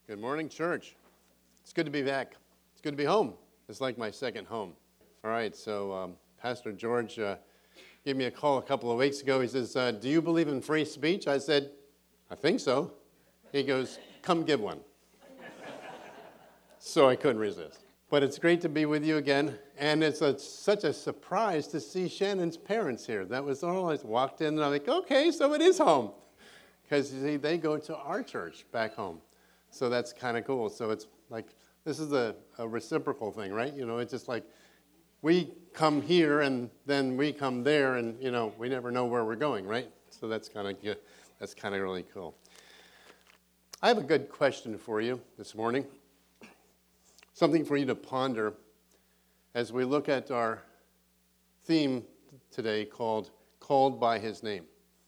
Good morning, church. It's good to be back. It's good to be home. It's like my second home. All right, so Pastor George gave me a call a couple of weeks ago. He says, do you believe in free speech? I said, I think so. He goes, come give one. So I couldn't resist. But it's great to be with you again. And it's such a surprise to see Shannon's parents here. That was all. I walked in and I'm like, okay, so it is home. Because you see, they go to our church back home. So that's kind of cool. So it's like, this is a reciprocal thing, right? You know, it's just like we come here and then we come there and, you know, we never know where we're going, right? So that's kind of good. That's kind of really cool. I have a good question for you this morning. Something for you to ponder as we look at our theme today called Called by His Name.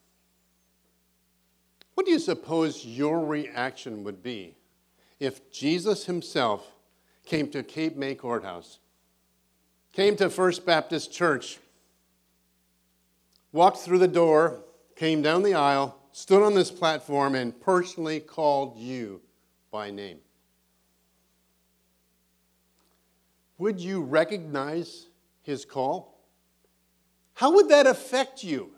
What do you suppose your reaction would be if Jesus himself came to Cape May Courthouse, came to First Baptist Church, walked through the door, came down the aisle, stood on this platform, and personally called you by name? Would you recognize his call? How would that affect you?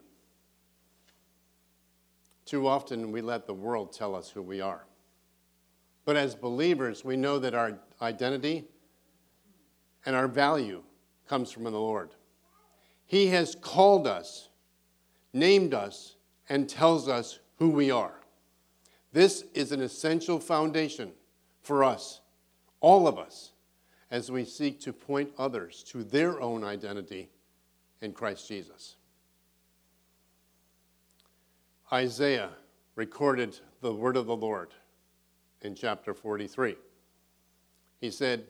Too often we let the world tell us who we are. But as believers, we know that our identity and our value comes from the Lord. He has called us, named us, and tells us who we are. This is an essential foundation for us, all of us, as we seek to point others to their own identity in Christ Jesus. Isaiah recorded the word of the Lord in chapter 43. He said,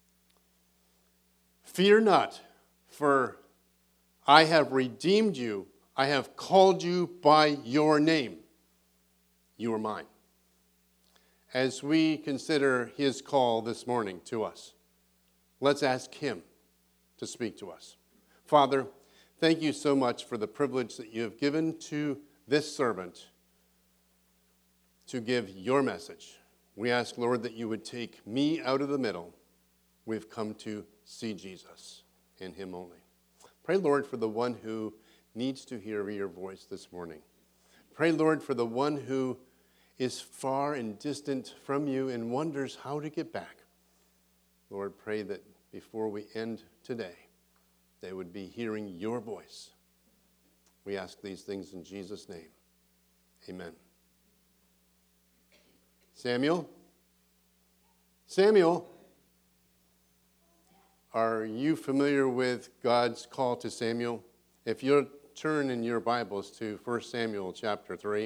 "Fear not, for I have redeemed you. I have called you by your name. You are mine." As we consider his call this morning to us, let's ask him to speak to us. Father, thank you so much for the privilege that you have given to this servant to give your message. We ask, Lord, that you would take me out of the middle. We've come to see Jesus in him only. Pray, Lord, for the one who needs to hear your voice this morning. Pray, Lord, for the one who is far and distant from you and wonders how to get back. Lord, pray that before we end today, they would be hearing your voice. We ask these things in Jesus' name. Amen. Samuel? Samuel? Are you familiar with God's call to Samuel? If you'll turn in your Bibles to 1 Samuel chapter 3.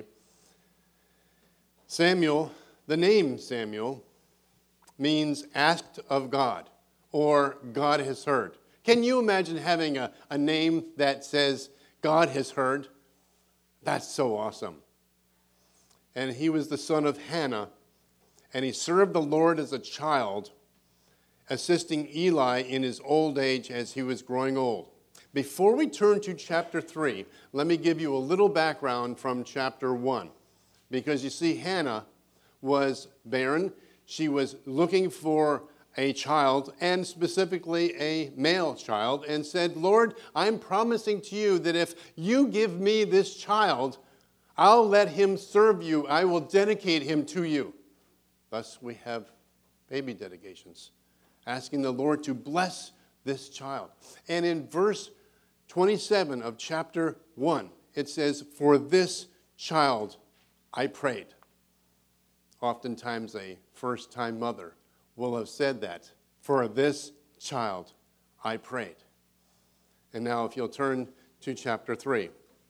Samuel, the name Samuel, means asked of God, or God has heard. Can you imagine having a name that says God has heard? That's so awesome. And he was the son of Hannah, and he served the Lord as a child, assisting Eli in his old age as he was growing old. Before we turn to chapter 3, let me give you a little background from chapter 1. Because you see, Hannah was barren. She was looking for a child, and specifically a male child, and said, Lord, I'm promising to you that if you give me this child, I'll let him serve you. I will dedicate him to you. Thus we have baby dedications, asking the Lord to bless this child. And in verse 27 of chapter 1, it says, for this child I prayed. Oftentimes a first-time mother will have said that. For this child I prayed. And now if you'll turn to chapter 3.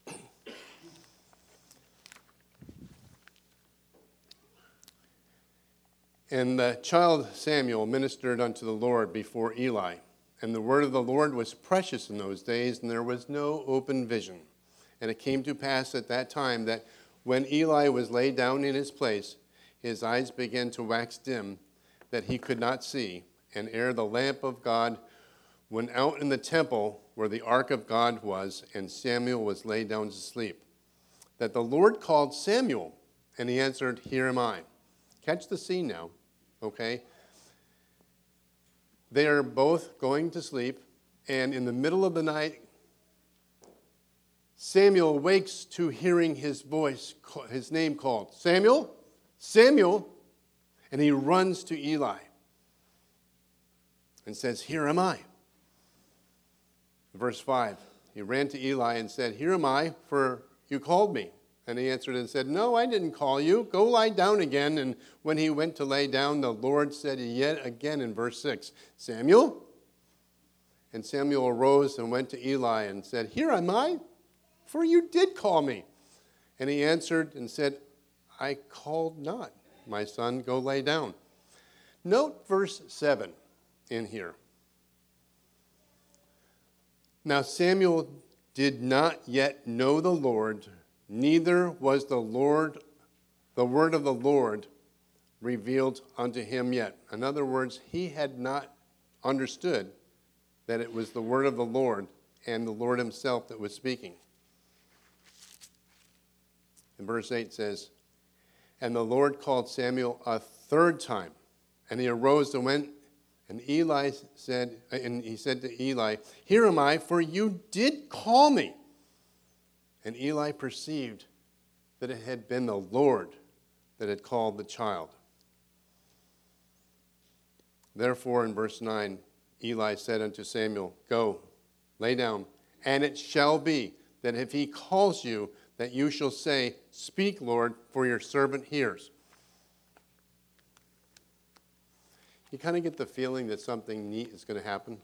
And the child Samuel ministered unto the Lord before Eli. And the word of the Lord was precious in those days, and there was no open vision. And it came to pass at that time that when Eli was laid down in his place, his eyes began to wax dim, that he could not see. And ere the lamp of God went out in the temple where the ark of God was, and Samuel was laid down to sleep, that the Lord called Samuel, and he answered, Here am I. Catch the scene now. okay? They are both going to sleep, and in the middle of the night, Samuel wakes to hearing his voice, his name called. Samuel? Samuel! And he runs to Eli and says, "Here am I." Verse 5, he ran to Eli and said, "Here am I, for you called me." And he answered and said, "No, I didn't call you. Go lie down again." And when he went to lay down, the Lord said yet again in verse 6, "Samuel?" And Samuel arose and went to Eli and said, "Here am I, for you did call me." And he answered and said, "I called not, my son, go lay down." Note verse 7 in here. Now Samuel did not yet know the Lord, neither was the word of the Lord revealed unto him yet. In other words, he had not understood that it was the word of the Lord and the Lord himself that was speaking. And verse 8 says, "And the Lord called Samuel a third time, and he arose and went, and he said to Eli, "Here am I, for you did call me." And Eli perceived that it had been the Lord that had called the child. Therefore, in verse 9, Eli said unto Samuel, "Go, lay down, and it shall be that if he calls you, that you shall say, 'Speak, Lord, for your servant hears.'" You kind of get the feeling that something neat is going to happen.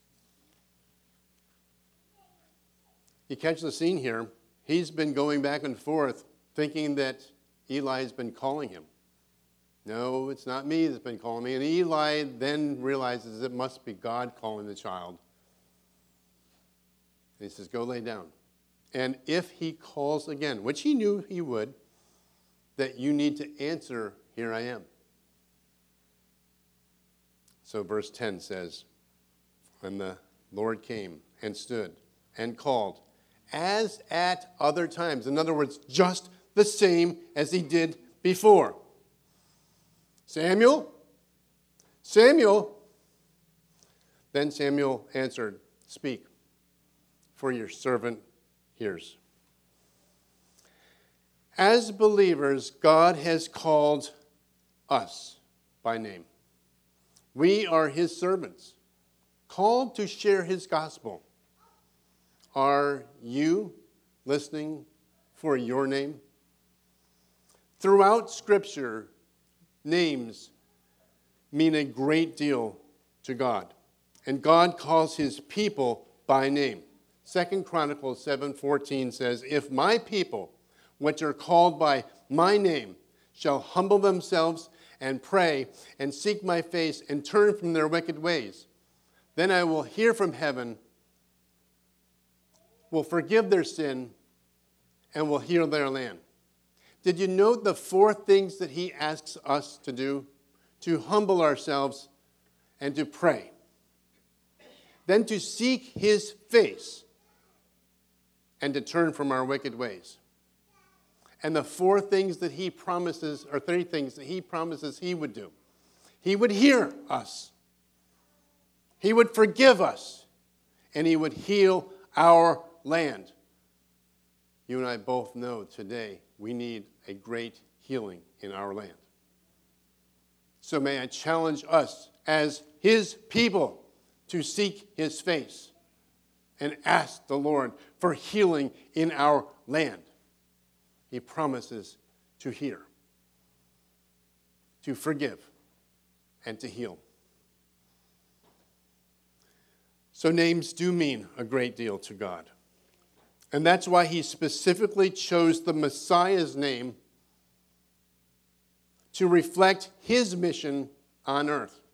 You catch the scene here. He's been going back and forth thinking that Eli's been calling him. "No, it's not me that's been calling me." And Eli then realizes it must be God calling the child. And he says, "Go lay down. And if he calls again," which he knew he would, "that you need to answer, 'Here I am.'" So verse 10 says, "When the Lord came and stood and called, as at other times," in other words, just the same as he did before, "Samuel, Samuel." Then Samuel answered, "Speak, for your servant hears." As believers, God has called us by name. We are his servants, called to share his gospel. Are you listening for your name? Throughout Scripture, names mean a great deal to God, and God calls his people by name. 2 Chronicles 7:14 says, "If my people, which are called by my name, shall humble themselves and pray and seek my face and turn from their wicked ways, then I will hear from heaven, will forgive their sin, and will heal their land." Did you note the 4 things that he asks us to do? To humble ourselves and to pray. Then to seek his face and to turn from our wicked ways. And the 4 things that he promises, or 3 things that he promises he would do. He would hear us. He would forgive us. And he would heal our land. You and I both know today we need a great healing in our land. So may I challenge us as his people to seek his face and ask the Lord for healing in our land. He promises to hear, to forgive, and to heal. So names do mean a great deal to God. And that's why he specifically chose the Messiah's name to reflect his mission on earth.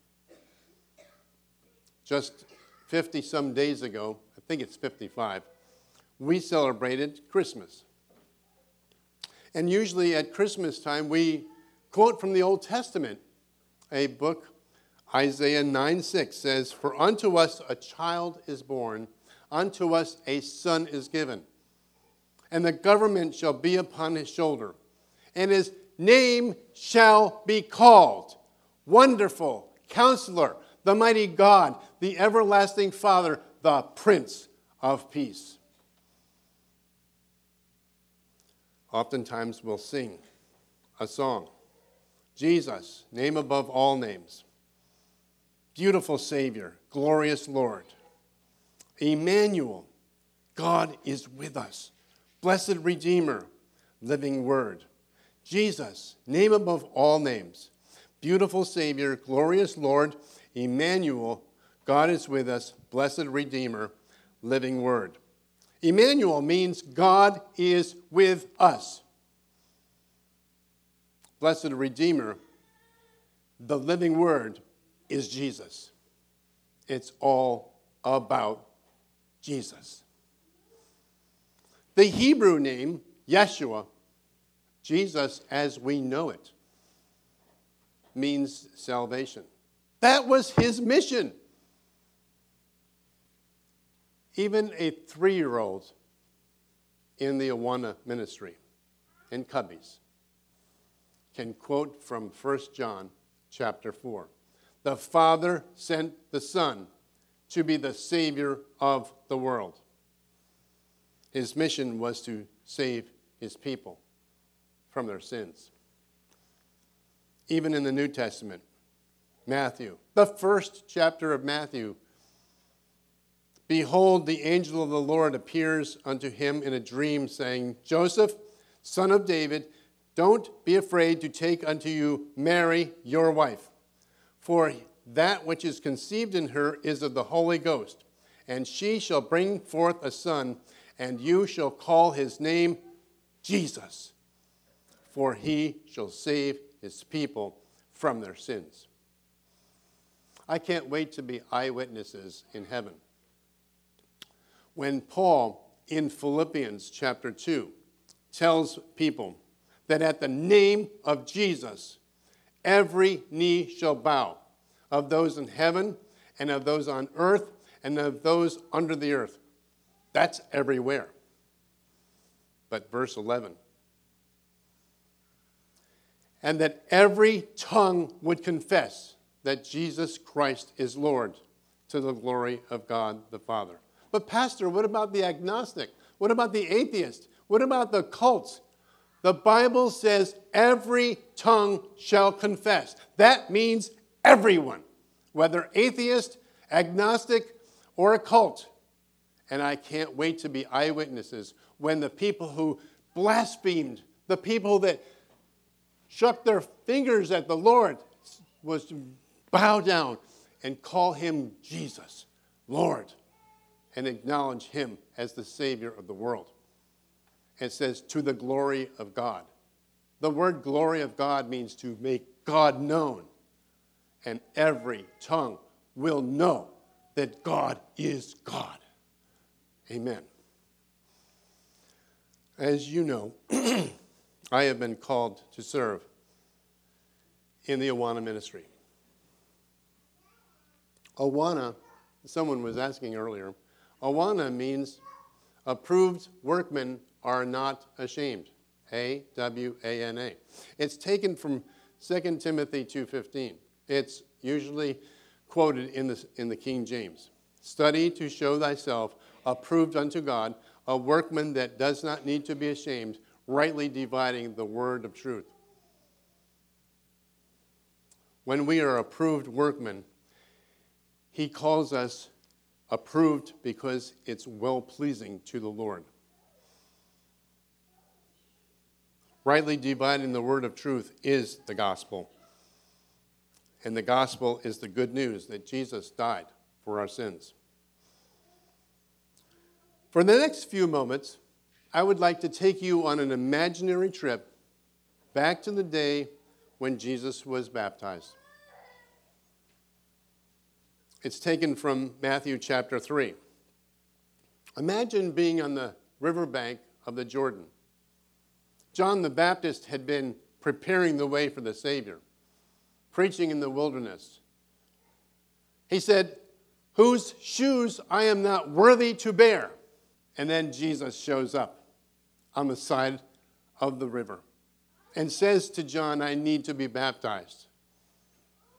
Just 50-some days ago, I think it's 55, we celebrated Christmas. And usually at Christmas time, we quote from the Old Testament, a book, Isaiah 9:6 says, "For unto us a child is born, unto us a son is given, and the government shall be upon his shoulder, and his name shall be called Wonderful Counselor, the mighty God, the everlasting Father, the Prince of Peace. Oftentimes we'll sing a song. Jesus, name above all names. Beautiful Savior, glorious Lord. Emmanuel, God is with us. Blessed Redeemer, living Word. Jesus, name above all names. Beautiful Savior, glorious Lord. Emmanuel, God is with us. Blessed Redeemer, living Word. Emmanuel means God is with us. Blessed Redeemer, the living Word, is Jesus. It's all about Jesus. The Hebrew name, Yeshua, Jesus as we know it, means salvation. That was his mission. Even a 3-year-old in the Awana ministry in Cubbies can quote from 1 John chapter 4. The Father sent the Son to be the Savior of the world. His mission was to save his people from their sins. Even in the New Testament, Matthew, the first chapter of Matthew, behold, the angel of the Lord appears unto him in a dream, saying, Joseph, son of David, don't be afraid to take unto you Mary, your wife, for that which is conceived in her is of the Holy Ghost, and she shall bring forth a son, and you shall call his name Jesus, for he shall save his people from their sins. I can't wait to be eyewitnesses in heaven. When Paul, in Philippians chapter 2, tells people that at the name of Jesus, every knee shall bow, of those in heaven and of those on earth and of those under the earth. That's everywhere. But verse 11, and that every tongue would confess that Jesus Christ is Lord, to the glory of God the Father. But Pastor, what about the agnostic? What about the atheist? What about the cults? The Bible says every tongue shall confess. That means everyone, whether atheist, agnostic, or a cult. And I can't wait to be eyewitnesses when the people who blasphemed, the people that shook their fingers at the Lord, was to bow down and call him Jesus, Lord, and acknowledge him as the Savior of the world. It says, to the glory of God. The word glory of God means to make God known. And every tongue will know that God is God. Amen. As you know, I have been called to serve in the Awana ministry. Awana, someone was asking earlier, Awana means approved workmen are not ashamed. A-W-A-N-A. It's taken from 2 Timothy 2:15. It's usually quoted in the King James. Study to show thyself approved unto God, a workman that does not need to be ashamed, rightly dividing the word of truth. When we are approved workmen, he calls us approved because it's well-pleasing to the Lord. Rightly dividing the word of truth is the gospel. And the gospel is the good news that Jesus died for our sins. For the next few moments, I would like to take you on an imaginary trip back to the day when Jesus was baptized. It's taken from Matthew chapter 3. Imagine being on the riverbank of the Jordan. John the Baptist had been preparing the way for the Savior, preaching in the wilderness. He said, whose shoes I am not worthy to bear. And then Jesus shows up on the side of the river and says to John, I need to be baptized.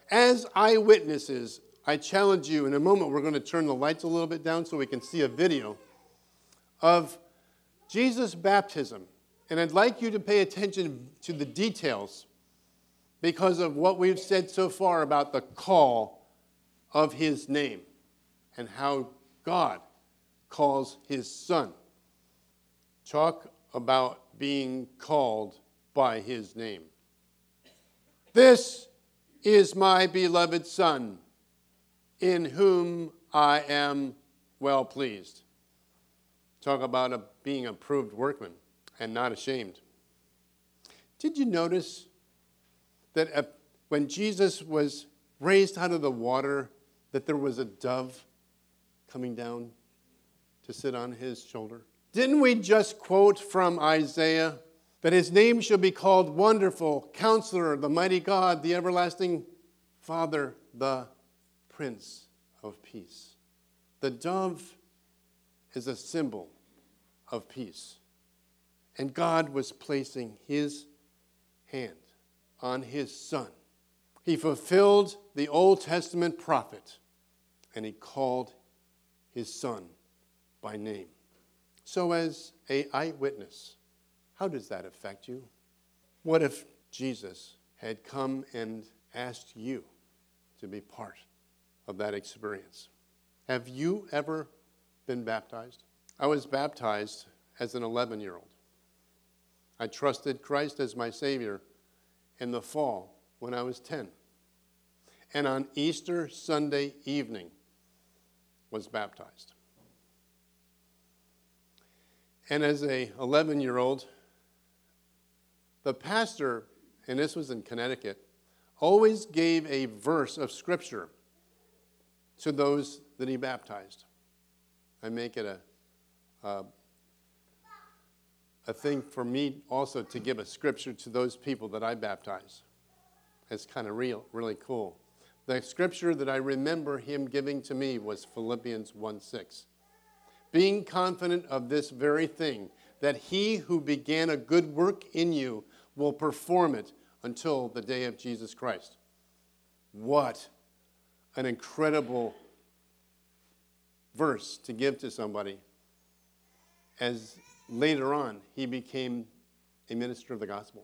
As eyewitnesses, I challenge you, in a moment we're going to turn the lights a little bit down so we can see a video of Jesus' baptism. And I'd like you to pay attention to the details because of what we've said so far about the call of his name and how God calls his son. Talk about being called by his name. This is my beloved Son, in whom I am well pleased. Talk about being a approved workman and not ashamed. Did you notice that when Jesus was raised out of the water, that there was a dove coming down to sit on his shoulder? Didn't we just quote from Isaiah that his name shall be called Wonderful, Counselor, the Mighty God, the Everlasting Father, the Prince of Peace? The dove is a symbol of peace. And God was placing his hand on his son. He fulfilled the Old Testament prophet, and he called his son by name. So as an eyewitness, how does that affect you? What if Jesus had come and asked you to be part of that experience? Have you ever been baptized? I was baptized as an 11-year-old. I trusted Christ as my Savior in the fall when I was 10. And on Easter Sunday evening was baptized. And as a 11-year-old, the pastor, and this was in Connecticut, always gave a verse of Scripture to those that he baptized. I make it a thing for me also to give a scripture to those people that I baptize. It's kind of really cool. The scripture that I remember him giving to me was Philippians 1:6. Being confident of this very thing, that he who began a good work in you will perform it until the day of Jesus Christ. What an incredible verse to give to somebody as later on he became a minister of the gospel.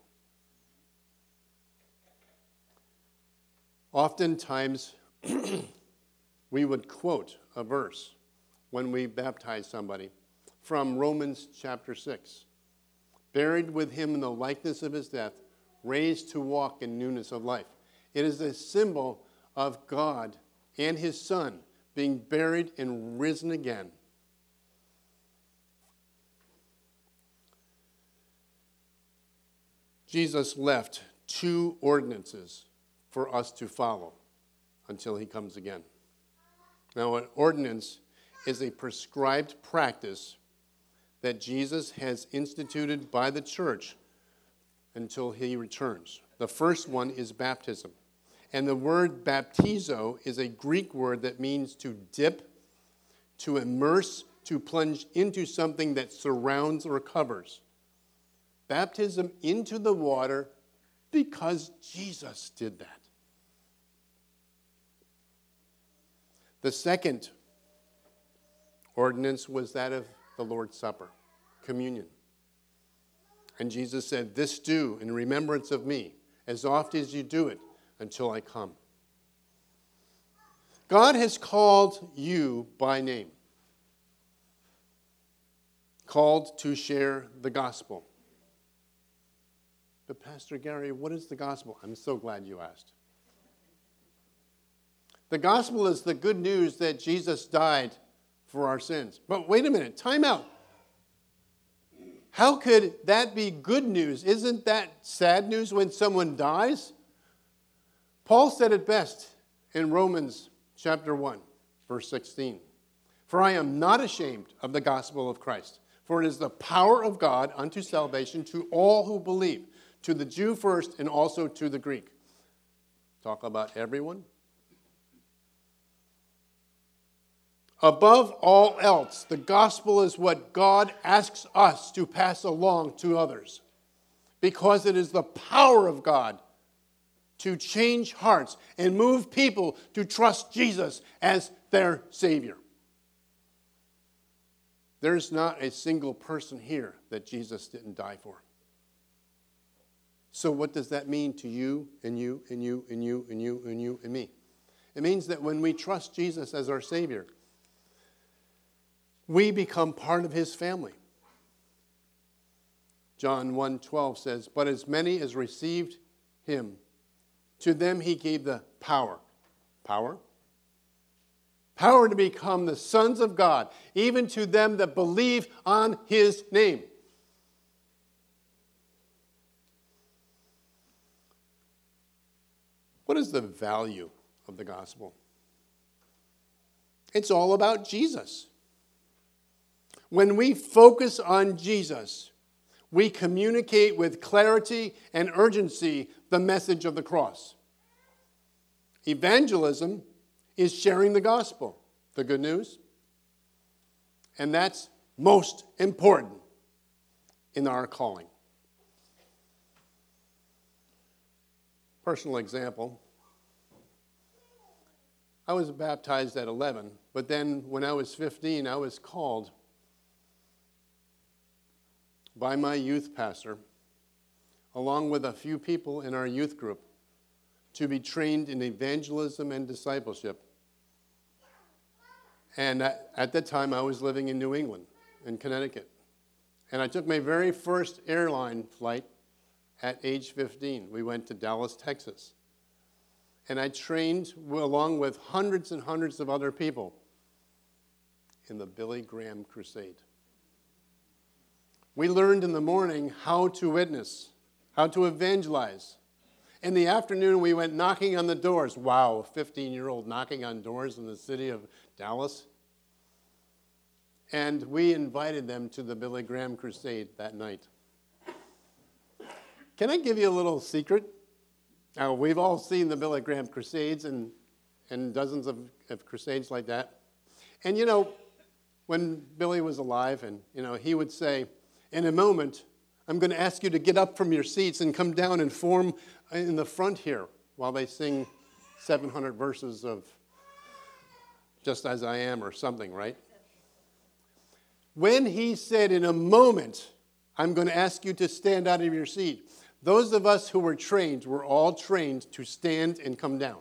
Oftentimes, we would quote a verse when we baptize somebody from Romans chapter 6. Buried with him in the likeness of his death, raised to walk in newness of life. It is a symbol of God and his Son being buried and risen again. Jesus left 2 ordinances for us to follow until he comes again. Now, an ordinance is a prescribed practice that Jesus has instituted by the church until he returns. The first one is baptism. And the word baptizo is a Greek word that means to dip, to immerse, to plunge into something that surrounds or covers. Baptism into the water because Jesus did that. The second ordinance was that of the Lord's Supper, communion. And Jesus said, "This do in remembrance of me, as oft as you do it, until I come." God has called you by name, called to share the gospel. But Pastor Gary, what is the gospel? I'm so glad you asked. The gospel is the good news that Jesus died for our sins. But wait a minute, time out. How could that be good news? Isn't that sad news when someone dies? Paul said it best in Romans chapter 1, verse 16. "For I am not ashamed of the gospel of Christ, for it is the power of God unto salvation to all who believe, to the Jew first and also to the Greek." Talk about everyone. Above all else, the gospel is what God asks us to pass along to others, because it is the power of God to change hearts and move people to trust Jesus as their Savior. There's not a single person here that Jesus didn't die for. So what does that mean to you and you and you and you and you and you and me? It means that when we trust Jesus as our Savior, we become part of his family. John 1:12 says, "But as many as received him, to them he gave the power." Power? Power to become the sons of God, even to them that believe on his name. What is the value of the gospel? It's all about Jesus. When we focus on Jesus, we communicate with clarity and urgency the message of the cross. Evangelism is sharing the gospel, the good news. And that's most important in our calling. Personal example. I was baptized at 11, but then when I was 15, I was called by my youth pastor, along with a few people in our youth group, to be trained in evangelism and discipleship. And at that time, I was living in New England, in Connecticut. And I took my very first airline flight at age 15. We went to Dallas, Texas. And I trained along with hundreds and hundreds of other people in the Billy Graham Crusade. We learned in the morning how to witness, how to evangelize. In the afternoon, we went knocking on the doors. Wow, a 15-year-old knocking on doors in the city of Dallas. And we invited them to the Billy Graham Crusade that night. Can I give you a little secret? Now, we've all seen the Billy Graham Crusades and dozens of crusades like that. And, when Billy was alive, and, he would say, "In a moment, I'm going to ask you to get up from your seats and come down and form in the front here while they sing 700 verses of Just As I Am or something," right? When he said, "In a moment, I'm going to ask you to stand out of your seat," those of us who were trained were all trained to stand and come down.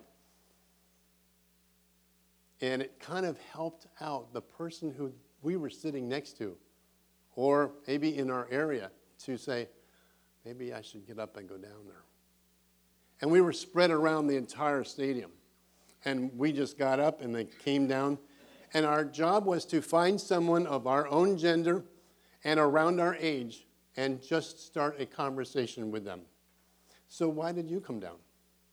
And it kind of helped out the person who we were sitting next to, or maybe in our area, to say, maybe I should get up and go down there. And we were spread around the entire stadium. And we just got up and they came down. And our job was to find someone of our own gender and around our age and just start a conversation with them. So why did you come down?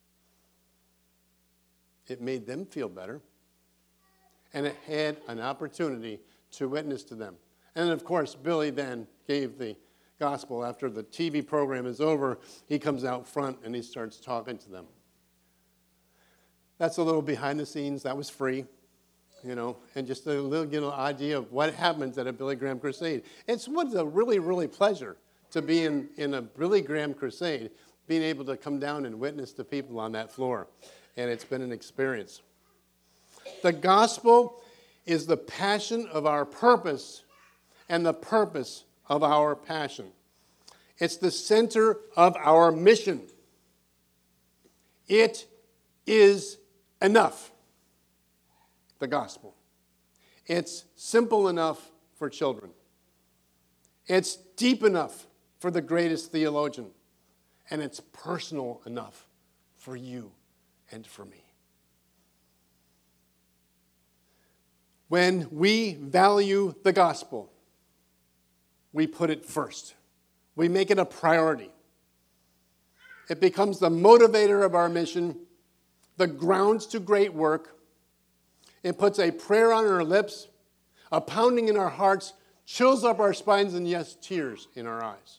It made them feel better. And it had an opportunity to witness to them. And of course, Billy then gave the gospel. After the TV program is over, he comes out front and he starts talking to them. That's a little behind the scenes. That was free, and just a little idea of what happens at a Billy Graham Crusade. It was a really, really pleasure to be in a Billy Graham Crusade, being able to come down and witness to people on that floor. And it's been an experience. The gospel is the passion of our purpose and the purpose of our passion. It's the center of our mission. It is enough, the gospel. It's simple enough for children. It's deep enough for the greatest theologian. And it's personal enough for you and for me. When we value the gospel, we put it first. We make it a priority. It becomes the motivator of our mission, the grounds to great work. It puts a prayer on our lips, a pounding in our hearts, chills up our spines, and yes, tears in our eyes.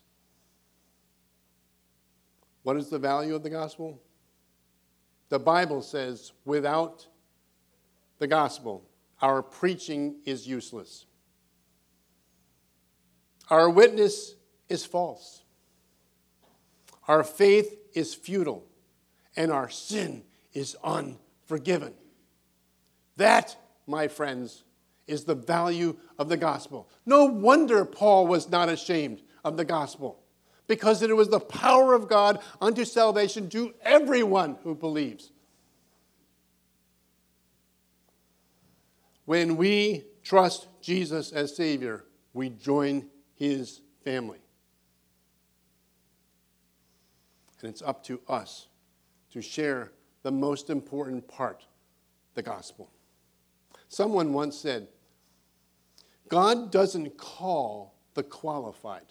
What is the value of the gospel? The Bible says, without the gospel, our preaching is useless. Our witness is false. Our faith is futile. and our sin is unforgiven. That, my friends, is the value of the gospel. No wonder Paul was not ashamed of the gospel, because it was the power of God unto salvation to everyone who believes. When we trust Jesus as Savior, we join his family. And it's up to us to share the most important part, the gospel. Someone once said, God doesn't call the qualified.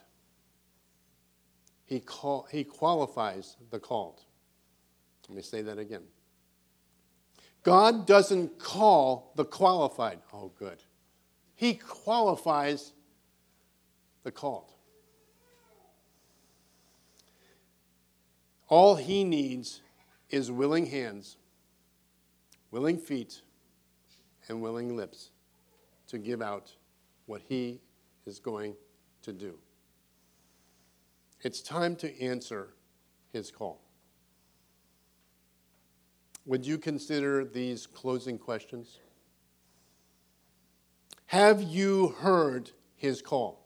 He qualifies the called. Let me say that again. God doesn't call the qualified. Oh, good. He qualifies the called. All he needs is willing hands, willing feet, and willing lips to give out what he is going to do. It's time to answer his call. Would you consider these closing questions? Have you heard his call?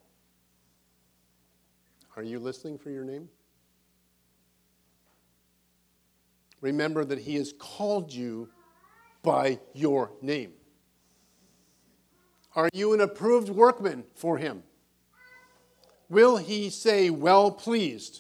Are you listening for your name? Remember that he has called you by your name. Are you an approved workman for him? Will he say, well pleased?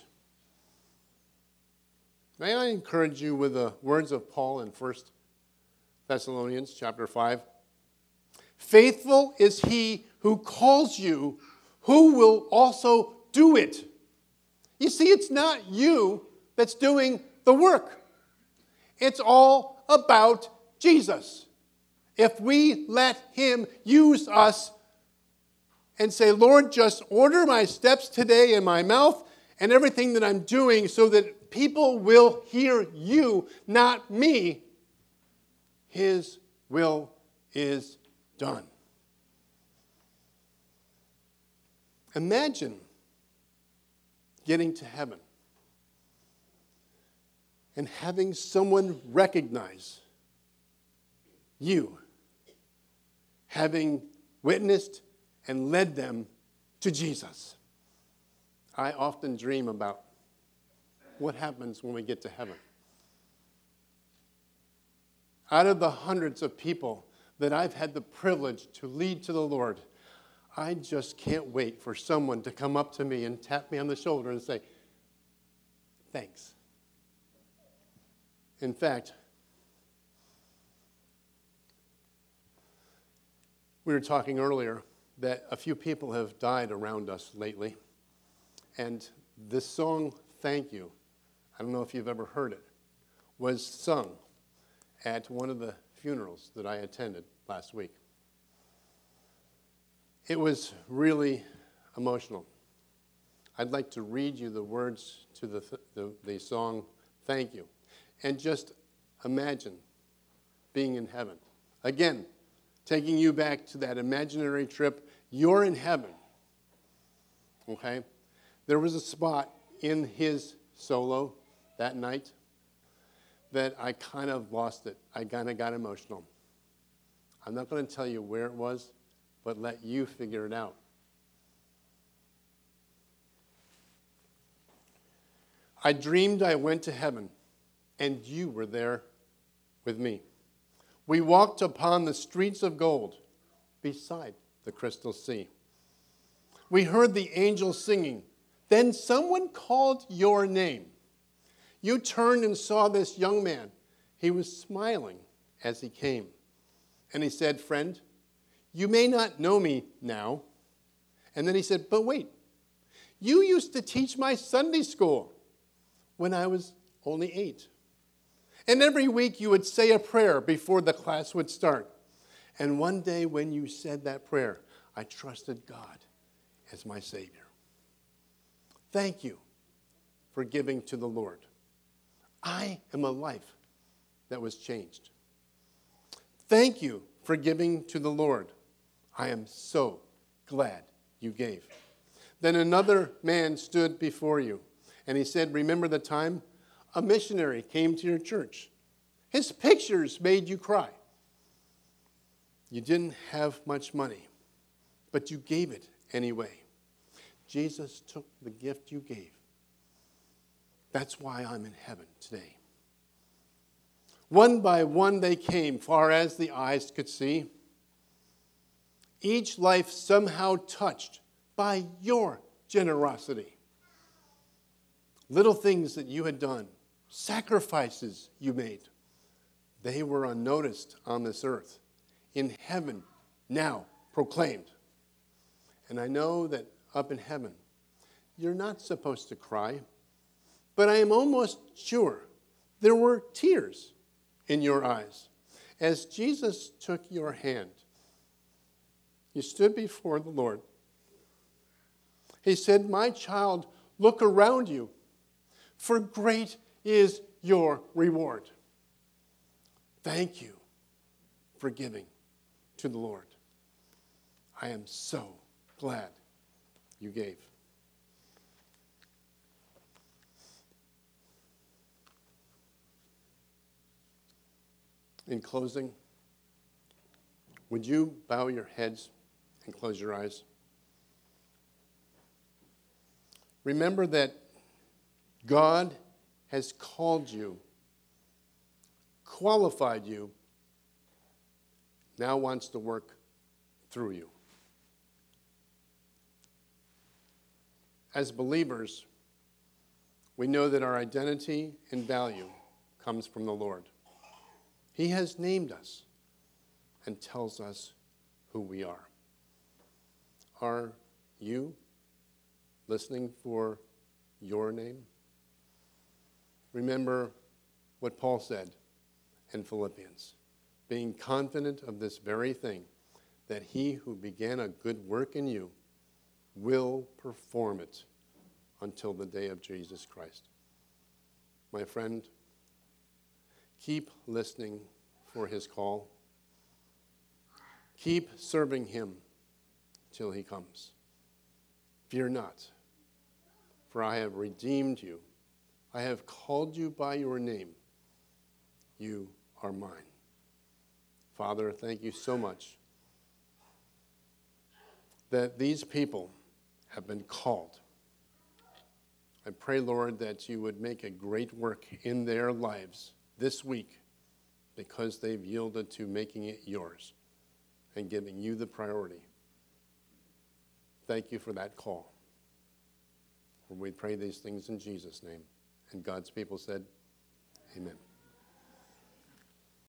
May I encourage you with the words of Paul in 1 Thessalonians chapter 5? Faithful is he who calls you, who will also do it. You see, it's not you that's doing the work. It's all about Jesus. If we let him use us and say, Lord, just order my steps today in my mouth and everything that I'm doing so that people will hear you, not me, his will is done. Imagine getting to heaven and having someone recognize you, having witnessed and led them to Jesus. I often dream about what happens when we get to heaven. Out of the hundreds of people that I've had the privilege to lead to the Lord, I just can't wait for someone to come up to me and tap me on the shoulder and say, thanks. In fact, we were talking earlier that a few people have died around us lately. And this song, Thank You, I don't know if you've ever heard it, was sung at one of the funerals that I attended last week. It was really emotional. I'd like to read you the words to the song, Thank You. And just imagine being in heaven. Again, taking you back to that imaginary trip. You're in heaven. Okay? There was a spot in his solo that night that I kind of lost it. I kind of got emotional. I'm not going to tell you where it was, but let you figure it out. I dreamed I went to heaven, and you were there with me. We walked upon the streets of gold beside the crystal sea. We heard the angels singing. Then someone called your name. You turned and saw this young man. He was smiling as he came. And he said, friend, you may not know me now. And then he said, but wait, you used to teach my Sunday school when I was only 8. And every week you would say a prayer before the class would start. And one day when you said that prayer, I trusted God as my Savior. Thank you for giving to the Lord. I am a life that was changed. Thank you for giving to the Lord. I am so glad you gave. Then another man stood before you, and he said, remember the time a missionary came to your church. His pictures made you cry. You didn't have much money, but you gave it anyway. Jesus took the gift you gave. That's why I'm in heaven today. One by one they came, far as the eyes could see. Each life somehow touched by your generosity. Little things that you had done, sacrifices you made, they were unnoticed on this earth. In heaven, now proclaimed. And I know that up in heaven, you're not supposed to cry, but I am almost sure there were tears in your eyes. As Jesus took your hand, you stood before the Lord. He said, "My child, look around you, for great is your reward." Thank you for giving to the Lord. I am so glad you gave. In closing, would you bow your heads and close your eyes? Remember that God has called you, qualified you, now wants to work through you. As believers, we know that our identity and value comes from the Lord. He has named us and tells us who we are. Are you listening for your name? Remember what Paul said in Philippians, being confident of this very thing, that he who began a good work in you will perform it until the day of Jesus Christ. My friend, keep listening for his call. Keep serving him till he comes. Fear not, for I have redeemed you. I have called you by your name. You are mine. Father, thank you so much that these people have been called. I pray, Lord, that you would make a great work in their lives this week because they've yielded to making it yours and giving you the priority. Thank you for that call. We pray these things in Jesus' name. And God's people said, amen.